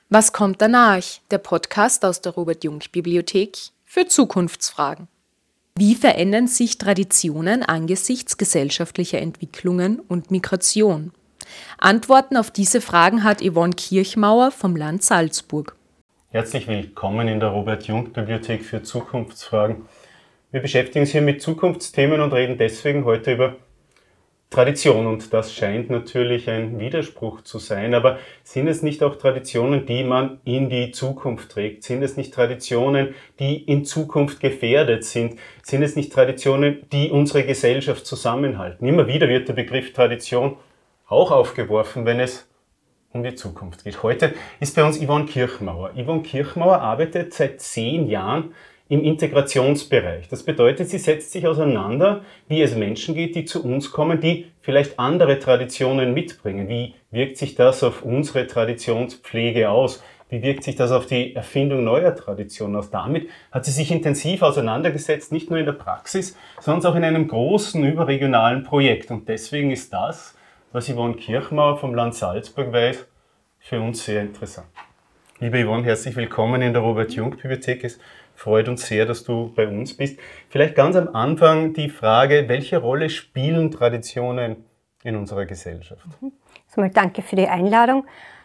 Was kommt danach? Der Podcast aus der Robert-Jungk-Bibliothek für Zukunftsfragen. Wie verändern sich Traditionen angesichts gesellschaftlicher Entwicklungen und Migration? Antworten auf diese Fragen hat Yvonne Kirchmauer vom Land Salzburg. Herzlich willkommen in der Robert-Jungk-Bibliothek für Zukunftsfragen. Wir beschäftigen uns hier mit Zukunftsthemen und reden deswegen heute über Tradition. Und das scheint natürlich ein Widerspruch zu sein, aber sind es nicht auch Traditionen, die man in die Zukunft trägt? Sind es nicht Traditionen, die in Zukunft gefährdet sind? Sind es nicht Traditionen, die unsere Gesellschaft zusammenhalten? Immer wieder wird der Begriff Tradition auch aufgeworfen, wenn es um die Zukunft geht. Heute ist bei uns Yvonne Kirchmauer. Yvonne Kirchmauer arbeitet seit 10 Jahren im Integrationsbereich. Das bedeutet, sie setzt sich auseinander, wie es Menschen geht, die zu uns kommen, die vielleicht andere Traditionen mitbringen. Wie wirkt sich das auf unsere Traditionspflege aus? Wie wirkt sich das auf die Erfindung neuer Traditionen aus? Damit hat sie sich intensiv auseinandergesetzt, nicht nur in der Praxis, sondern auch in einem großen überregionalen Projekt. Und deswegen ist das, was Yvonne Kirchmauer vom Land Salzburg weiß, für uns sehr interessant. Liebe Yvonne, herzlich willkommen in der Robert-Jungk-Bibliothek. Es freut uns sehr, dass du bei uns bist. Vielleicht ganz am Anfang die Frage, welche Rolle spielen Traditionen in unserer Gesellschaft? Erstmal danke für die Einladung.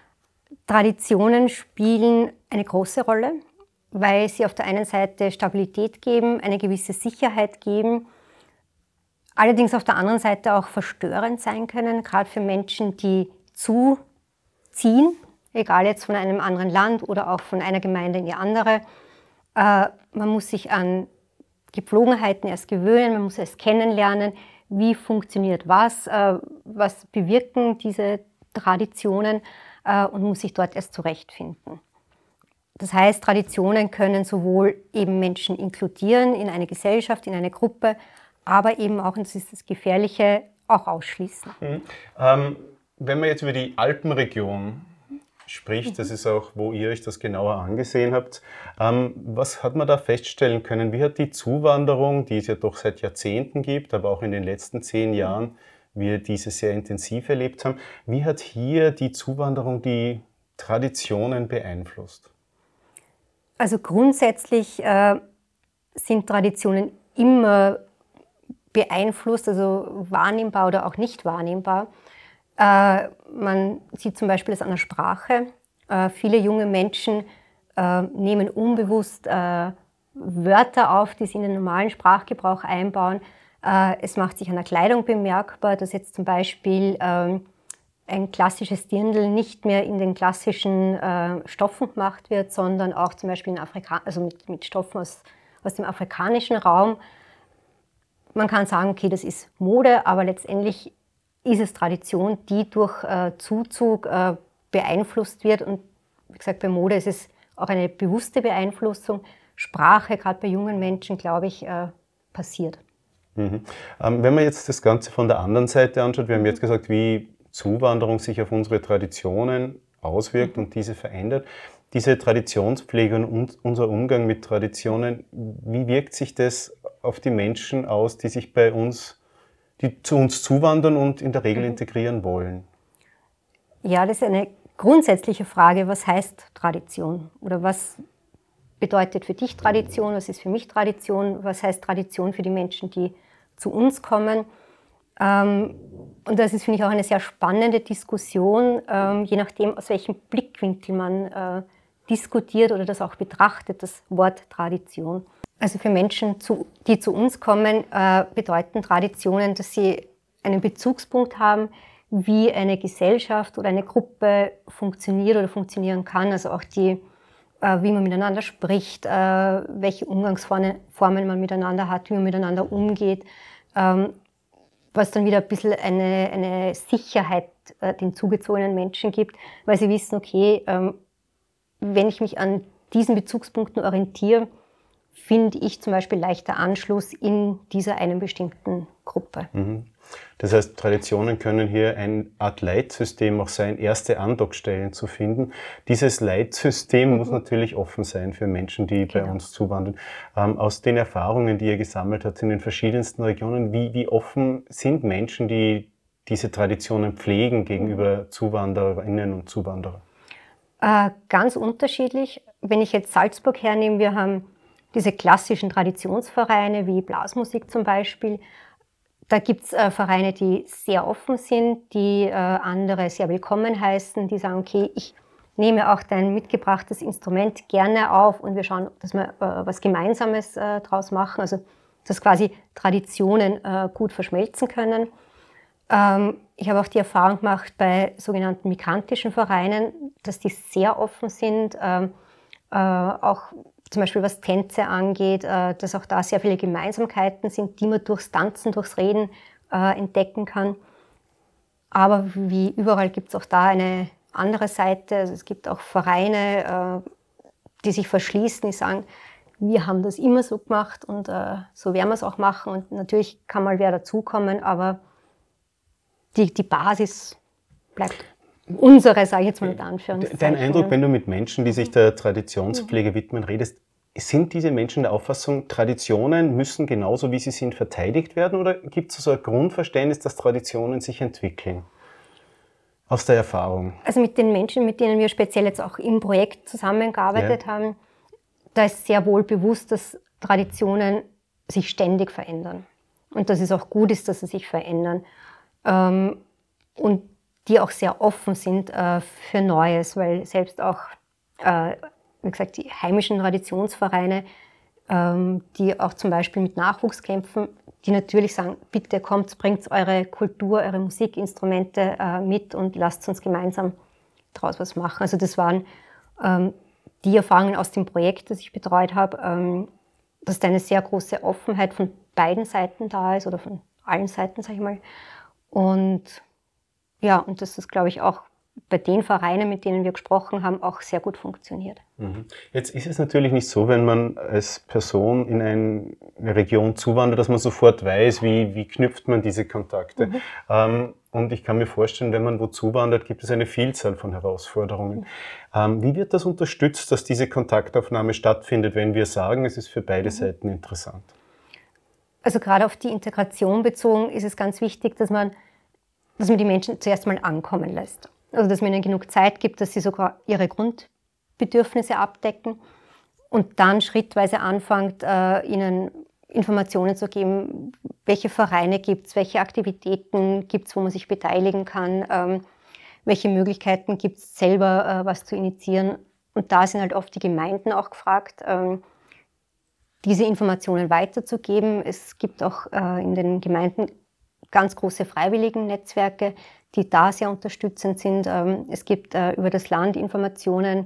Traditionen spielen eine große Rolle, weil sie auf der einen Seite Stabilität geben, eine gewisse Sicherheit geben, allerdings auf der anderen Seite auch verstörend sein können, gerade für Menschen, die zuziehen, egal jetzt von einem anderen Land oder auch von einer Gemeinde in die andere. Man muss sich an Gepflogenheiten erst gewöhnen, man muss erst kennenlernen, wie funktioniert was bewirken diese Traditionen und muss sich dort erst zurechtfinden. Das heißt, Traditionen können sowohl eben Menschen inkludieren in eine Gesellschaft, in eine Gruppe, aber eben auch, und das ist das Gefährliche, auch ausschließen. Wenn man jetzt über die Alpenregion spricht, das ist auch, wo ihr euch das genauer angesehen habt, was hat man da feststellen können? Wie hat die Zuwanderung, die es ja doch seit Jahrzehnten gibt, aber auch in den letzten 10 Jahren, wir diese sehr intensiv erlebt haben, wie hat hier die Zuwanderung die Traditionen beeinflusst? Also grundsätzlich sind Traditionen immer beeinflusst, also wahrnehmbar oder auch nicht wahrnehmbar. Man sieht zum Beispiel das an der Sprache. Viele junge Menschen nehmen unbewusst Wörter auf, die sie in den normalen Sprachgebrauch einbauen. Es macht sich an der Kleidung bemerkbar, dass jetzt zum Beispiel ein klassisches Dirndl nicht mehr in den klassischen Stoffen gemacht wird, sondern auch zum Beispiel mit Stoffen aus dem afrikanischen Raum. Man kann sagen, okay, das ist Mode, aber letztendlich ist es Tradition, die durch Zuzug beeinflusst wird. Und wie gesagt, bei Mode ist es auch eine bewusste Beeinflussung. Sprache, gerade bei jungen Menschen, glaube ich, passiert. Wenn man jetzt das Ganze von der anderen Seite anschaut, wir haben jetzt gesagt, wie Zuwanderung sich auf unsere Traditionen auswirkt und diese verändert. Diese Traditionspflege und unser Umgang mit Traditionen, wie wirkt sich das auf die Menschen aus, die zu uns zuwandern und in der Regel integrieren wollen? Ja, das ist eine grundsätzliche Frage. Was heißt Tradition? Oder was bedeutet für dich Tradition? Was ist für mich Tradition? Was heißt Tradition für die Menschen, die zu uns kommen? Und das ist, finde ich, auch eine sehr spannende Diskussion, je nachdem, aus welchem Blickwinkel man diskutiert oder das auch betrachtet, das Wort Tradition. Also für Menschen, die zu uns kommen, bedeuten Traditionen, dass sie einen Bezugspunkt haben, wie eine Gesellschaft oder eine Gruppe funktioniert oder funktionieren kann. Also auch wie man miteinander spricht, welche Umgangsformen man miteinander hat, wie man miteinander umgeht, was dann wieder ein bisschen eine Sicherheit den zugezogenen Menschen gibt, weil sie wissen, okay, wenn ich mich an diesen Bezugspunkten orientiere, finde ich zum Beispiel leichter Anschluss in dieser einen bestimmten Gruppe. Das heißt, Traditionen können hier eine Art Leitsystem auch sein, erste Andockstellen zu finden. Dieses Leitsystem muss natürlich offen sein für Menschen, die bei uns zuwandern. Aus den Erfahrungen, die ihr gesammelt habt in den verschiedensten Regionen, wie offen sind Menschen, die diese Traditionen pflegen gegenüber Zuwandererinnen und Zuwanderern? Ganz unterschiedlich. Wenn ich jetzt Salzburg hernehme, wir haben diese klassischen Traditionsvereine wie Blasmusik zum Beispiel. Da gibt es Vereine, die sehr offen sind, die andere sehr willkommen heißen, die sagen, okay, ich nehme auch dein mitgebrachtes Instrument gerne auf und wir schauen, dass wir was Gemeinsames draus machen, also dass quasi Traditionen gut verschmelzen können. Ich habe auch die Erfahrung gemacht bei sogenannten migrantischen Vereinen, dass die sehr offen sind, auch zum Beispiel was Tänze angeht, dass auch da sehr viele Gemeinsamkeiten sind, die man durchs Tanzen, durchs Reden entdecken kann. Aber wie überall gibt es auch da eine andere Seite. Also es gibt auch Vereine, die sich verschließen, die sagen, wir haben das immer so gemacht und so werden wir es auch machen. Und natürlich kann mal wer dazukommen, aber die Basis bleibt unsere, sage ich jetzt mal mit Anführungszeichen. Dein Eindruck, wenn du mit Menschen, die sich der Traditionspflege widmen, redest, sind diese Menschen der Auffassung, Traditionen müssen genauso wie sie sind verteidigt werden oder gibt es so ein Grundverständnis, dass Traditionen sich entwickeln? Aus der Erfahrung. Also mit den Menschen, mit denen wir speziell jetzt auch im Projekt zusammengearbeitet haben, da ist sehr wohl bewusst, dass Traditionen sich ständig verändern. Und dass es auch gut ist, dass sie sich verändern. Und die auch sehr offen sind für Neues, weil selbst auch, wie gesagt, die heimischen Traditionsvereine, die auch zum Beispiel mit Nachwuchs kämpfen, die natürlich sagen, bitte kommt, bringt eure Kultur, eure Musikinstrumente mit und lasst uns gemeinsam daraus was machen. Also das waren die Erfahrungen aus dem Projekt, das ich betreut habe, dass da eine sehr große Offenheit von beiden Seiten da ist oder von allen Seiten, sage ich mal. Und ja, und das ist, glaube ich, auch bei den Vereinen, mit denen wir gesprochen haben, auch sehr gut funktioniert. Jetzt ist es natürlich nicht so, wenn man als Person in eine Region zuwandert, dass man sofort weiß, wie knüpft man diese Kontakte. Und ich kann mir vorstellen, wenn man wo zuwandert, gibt es eine Vielzahl von Herausforderungen. Wie wird das unterstützt, dass diese Kontaktaufnahme stattfindet, wenn wir sagen, es ist für beide Seiten interessant? Also gerade auf die Integration bezogen ist es ganz wichtig, dass man die Menschen zuerst mal ankommen lässt. Also dass man ihnen genug Zeit gibt, dass sie sogar ihre Grundbedürfnisse abdecken und dann schrittweise anfängt, ihnen Informationen zu geben, welche Vereine gibt es, welche Aktivitäten gibt es, wo man sich beteiligen kann, welche Möglichkeiten gibt es, selber was zu initiieren. Und da sind halt oft die Gemeinden auch gefragt, diese Informationen weiterzugeben. Es gibt auch in den Gemeinden ganz große Freiwilligen-Netzwerke, die da sehr unterstützend sind. Es gibt über das Land Informationen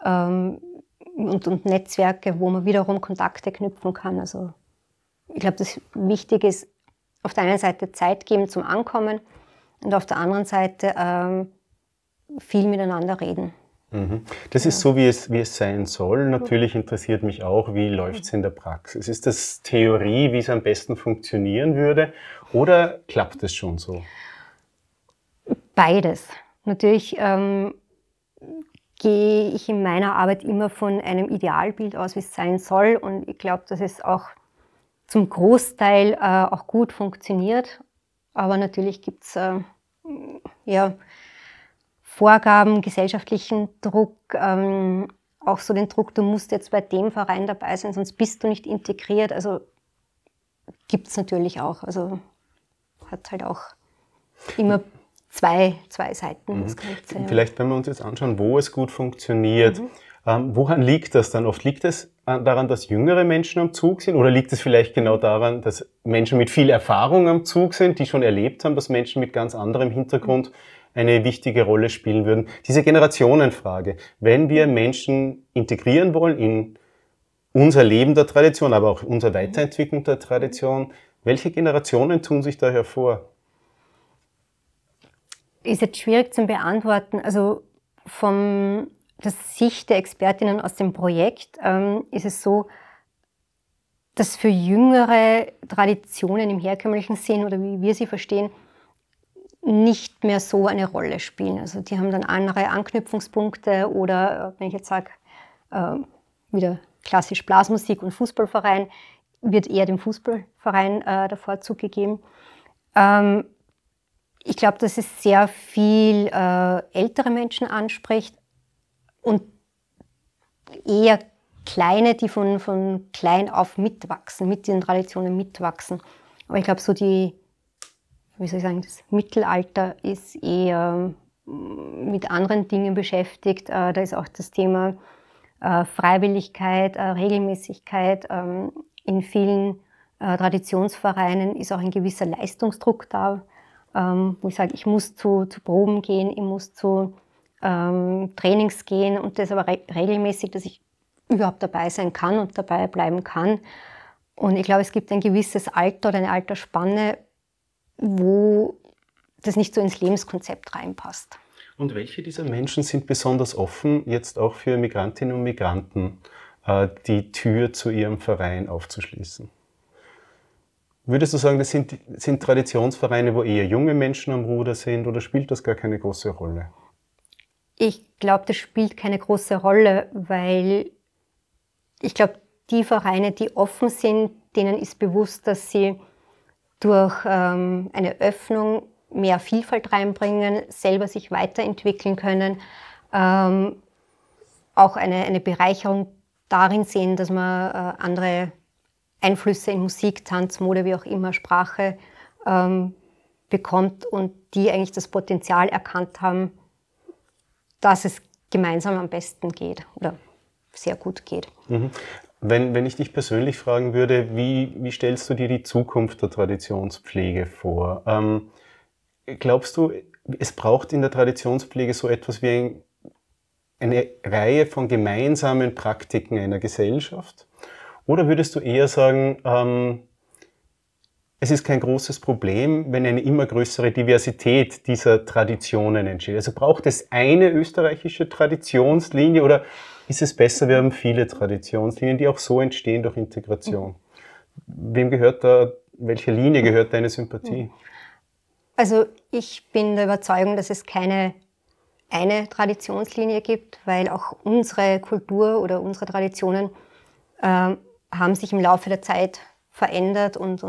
und Netzwerke, wo man wiederum Kontakte knüpfen kann. Also ich glaube, das Wichtige ist, auf der einen Seite Zeit geben zum Ankommen und auf der anderen Seite viel miteinander reden. Das ist so, wie es sein soll. Natürlich interessiert mich auch, wie läuft es in der Praxis? Ist das Theorie, wie es am besten funktionieren würde, oder klappt es schon so? Beides. Natürlich gehe ich in meiner Arbeit immer von einem Idealbild aus, wie es sein soll. Und ich glaube, dass es auch zum Großteil auch gut funktioniert. Aber natürlich gibt es Vorgaben, gesellschaftlichen Druck, auch so den Druck, du musst jetzt bei dem Verein dabei sein, sonst bist du nicht integriert. Also gibt es natürlich auch. Also hat halt auch immer zwei Seiten. Das Ganze, ja. Vielleicht, wenn wir uns jetzt anschauen, wo es gut funktioniert, woran liegt das dann oft? Liegt es daran, dass jüngere Menschen am Zug sind, oder liegt es vielleicht genau daran, dass Menschen mit viel Erfahrung am Zug sind, die schon erlebt haben, dass Menschen mit ganz anderem Hintergrund eine wichtige Rolle spielen würden? Diese Generationenfrage, wenn wir Menschen integrieren wollen in unser Leben der Tradition, aber auch unsere Weiterentwicklung der Tradition, welche Generationen tun sich da hervor? Ist jetzt schwierig zu beantworten. Also von der Sicht der Expertinnen aus dem Projekt ist es so, dass für jüngere Traditionen im herkömmlichen Sinn oder wie wir sie verstehen, nicht mehr so eine Rolle spielen. Also die haben dann andere Anknüpfungspunkte oder, wenn ich jetzt sage, wieder klassisch Blasmusik und Fußballverein, wird eher dem Fußballverein der Vorzug gegeben. Ich glaube, dass es sehr viel ältere Menschen anspricht, und eher kleine, die von klein auf mitwachsen, mit den Traditionen mitwachsen. Aber ich glaube, so das Mittelalter ist eher mit anderen Dingen beschäftigt. Da ist auch das Thema Freiwilligkeit, Regelmäßigkeit. In vielen Traditionsvereinen ist auch ein gewisser Leistungsdruck da, wo ich sage, ich muss zu Proben gehen, ich muss zu Trainings gehen und das aber regelmäßig, dass ich überhaupt dabei sein kann und dabei bleiben kann. Und ich glaube, es gibt ein gewisses Alter oder eine Altersspanne, wo das nicht so ins Lebenskonzept reinpasst. Und welche dieser Menschen sind besonders offen, jetzt auch für Migrantinnen und Migranten die Tür zu ihrem Verein aufzuschließen? Würdest du sagen, das sind Traditionsvereine, wo eher junge Menschen am Ruder sind, oder spielt das gar keine große Rolle? Ich glaube, das spielt keine große Rolle, weil ich glaube, die Vereine, die offen sind, denen ist bewusst, dass sie durch eine Öffnung mehr Vielfalt reinbringen, selber sich weiterentwickeln können, auch eine Bereicherung darin sehen, dass man andere Einflüsse in Musik, Tanz, Mode, wie auch immer, Sprache bekommt und die eigentlich das Potenzial erkannt haben, dass es gemeinsam am besten geht oder sehr gut geht. Mhm. Wenn ich dich persönlich fragen würde, wie stellst du dir die Zukunft der Traditionspflege vor? Glaubst du, es braucht in der Traditionspflege so etwas wie eine Reihe von gemeinsamen Praktiken einer Gesellschaft? Oder würdest du eher sagen, es ist kein großes Problem, wenn eine immer größere Diversität dieser Traditionen entsteht? Also braucht es eine österreichische Traditionslinie oder ist es besser, wir haben viele Traditionslinien, die auch so entstehen durch Integration? Welche Linie gehört deine Sympathie? Also ich bin der Überzeugung, dass es keine eine Traditionslinie gibt, weil auch unsere Kultur oder unsere Traditionen haben sich im Laufe der Zeit verändert und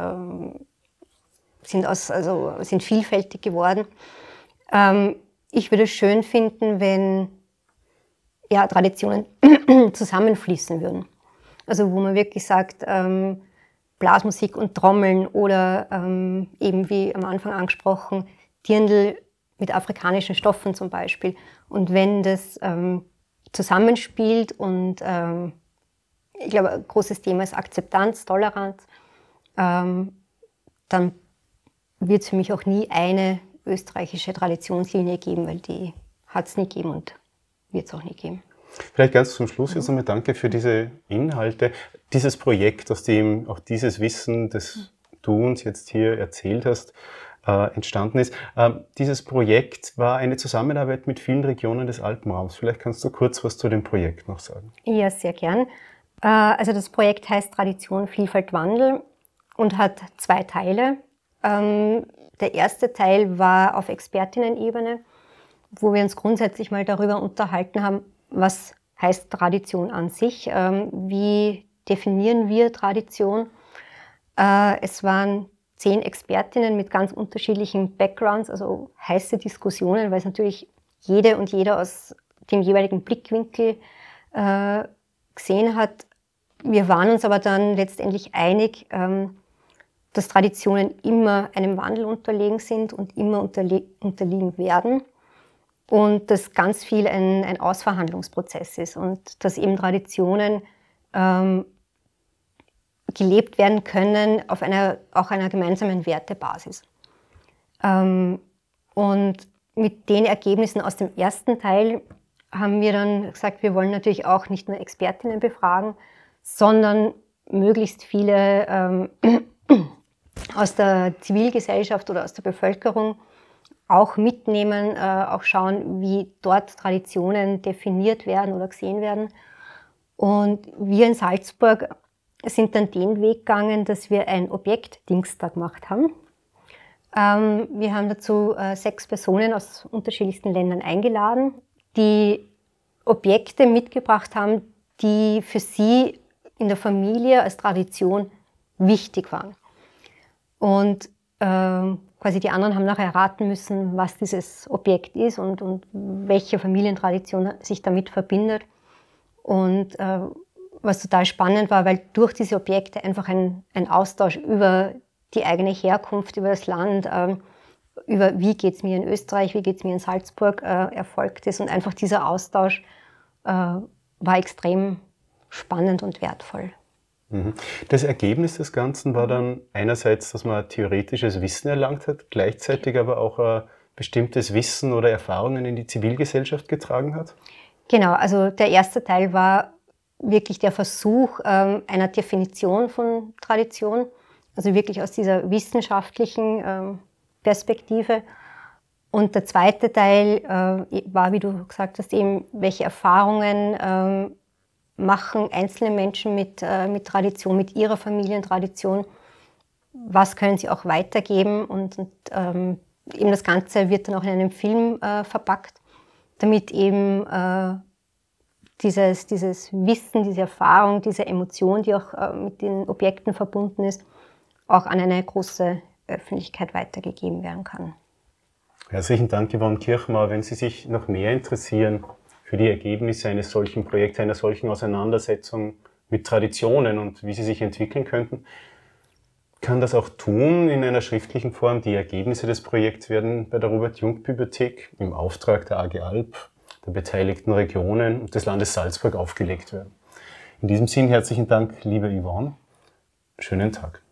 sind vielfältig geworden. Ich würde es schön finden, wenn Traditionen zusammenfließen würden. Also wo man wirklich sagt, Blasmusik und Trommeln oder eben wie am Anfang angesprochen, Dirndl mit afrikanischen Stoffen zum Beispiel. Und wenn das zusammenspielt und ich glaube, ein großes Thema ist Akzeptanz, Toleranz, dann wird es für mich auch nie eine österreichische Traditionslinie geben, weil die hat es nie gegeben und wird es auch nie geben. Vielleicht ganz zum Schluss jetzt einmal danke für diese Inhalte. Dieses Projekt, aus dem auch dieses Wissen, das du uns jetzt hier erzählt hast, entstanden ist. Dieses Projekt war eine Zusammenarbeit mit vielen Regionen des Alpenraums. Vielleicht kannst du kurz was zu dem Projekt noch sagen. Ja, sehr gern. Also das Projekt heißt Tradition, Vielfalt, Wandel und hat 2 Teile. Der erste Teil war auf Expertinnen-Ebene, wo wir uns grundsätzlich mal darüber unterhalten haben, was heißt Tradition an sich, wie definieren wir Tradition. Es waren 10 Expertinnen mit ganz unterschiedlichen Backgrounds, also heiße Diskussionen, weil es natürlich jede und jeder aus dem jeweiligen Blickwinkel gesehen hat. Wir waren uns aber dann letztendlich einig, dass Traditionen immer einem Wandel unterlegen sind und immer unterliegen werden und dass ganz viel ein Ausverhandlungsprozess ist und dass eben Traditionen gelebt werden können auf auch einer gemeinsamen Wertebasis. Und mit den Ergebnissen aus dem ersten Teil haben wir dann gesagt, wir wollen natürlich auch nicht nur Expertinnen befragen, sondern möglichst viele aus der Zivilgesellschaft oder aus der Bevölkerung auch mitnehmen, auch schauen, wie dort Traditionen definiert werden oder gesehen werden. Und wir in Salzburg sind dann den Weg gegangen, dass wir ein Objektdingstag gemacht haben. Wir haben dazu 6 Personen aus unterschiedlichsten Ländern eingeladen, die Objekte mitgebracht haben, die für sie in der Familie als Tradition wichtig waren. Und quasi die anderen haben nachher erraten müssen, was dieses Objekt ist und welche Familientradition sich damit verbindet. Und was total spannend war, weil durch diese Objekte einfach ein Austausch über die eigene Herkunft, über das Land, über wie geht es mir in Österreich, wie geht es mir in Salzburg erfolgt ist. Und einfach dieser Austausch war extrem spannend und wertvoll. Das Ergebnis des Ganzen war dann einerseits, dass man theoretisches Wissen erlangt hat, gleichzeitig aber auch bestimmtes Wissen oder Erfahrungen in die Zivilgesellschaft getragen hat? Genau, also der erste Teil war wirklich der Versuch einer Definition von Tradition, also wirklich aus dieser wissenschaftlichen Perspektive. Und der zweite Teil war, wie du gesagt hast, eben, welche Erfahrungen machen einzelne Menschen mit Tradition, mit ihrer Familientradition, was können sie auch weitergeben und eben das Ganze wird dann auch in einem Film verpackt, damit eben dieses Wissen, diese Erfahrung, diese Emotion, die auch mit den Objekten verbunden ist, auch an eine große Öffentlichkeit weitergegeben werden kann. Herzlichen Dank, Yvonne Kirchmauer. Wenn Sie sich noch mehr interessieren für die Ergebnisse eines solchen Projekts, einer solchen Auseinandersetzung mit Traditionen und wie sie sich entwickeln könnten, kann das auch tun in einer schriftlichen Form. Die Ergebnisse des Projekts werden bei der Robert-Jungk-Bibliothek im Auftrag der AG Alp, der beteiligten Regionen und des Landes Salzburg aufgelegt werden. In diesem Sinn herzlichen Dank, liebe Yvonne. Schönen Tag.